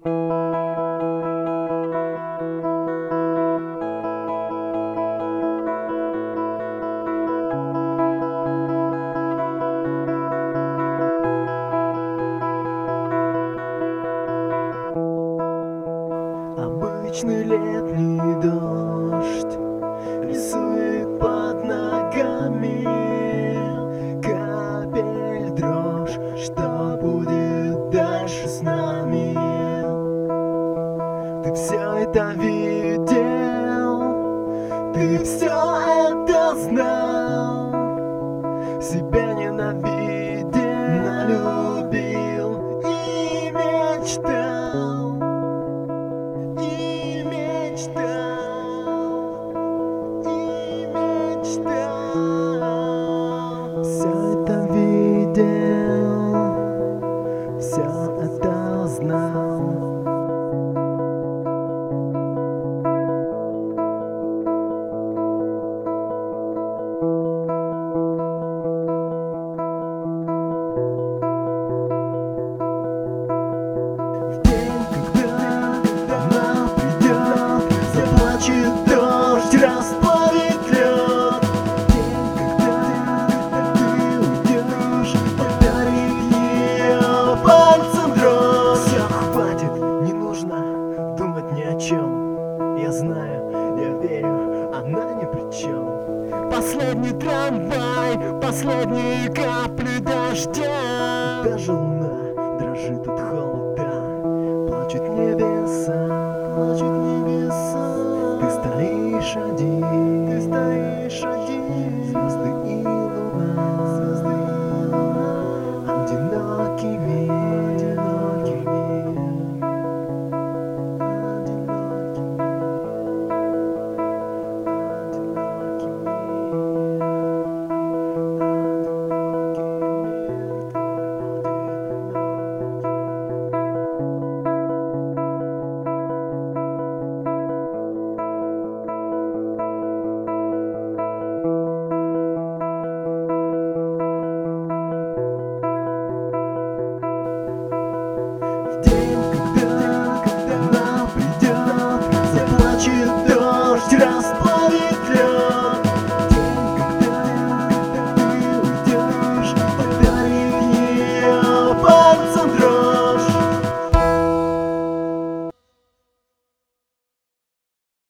Обычный летний дождь рисует под ногами капель дрожь. Что будет дальше с нами? Ты все это видел, ты все это знал, себя ненавидел, но любил и мечтал. Все это видел, все это знал. В день, когда она придет, заплачет дождь, расплавит лед. День, когда ты уйдешь, подарит ее пальцем дрожь. Все, хватит, не нужно думать ни о чем. Я знаю, я верю, она ни при чем. Последний трамвай, последние капли дождя. Даже луна дрожит от холода. Плачут небеса, плачут небеса. Ты стоишь один, звезды и луна, звезды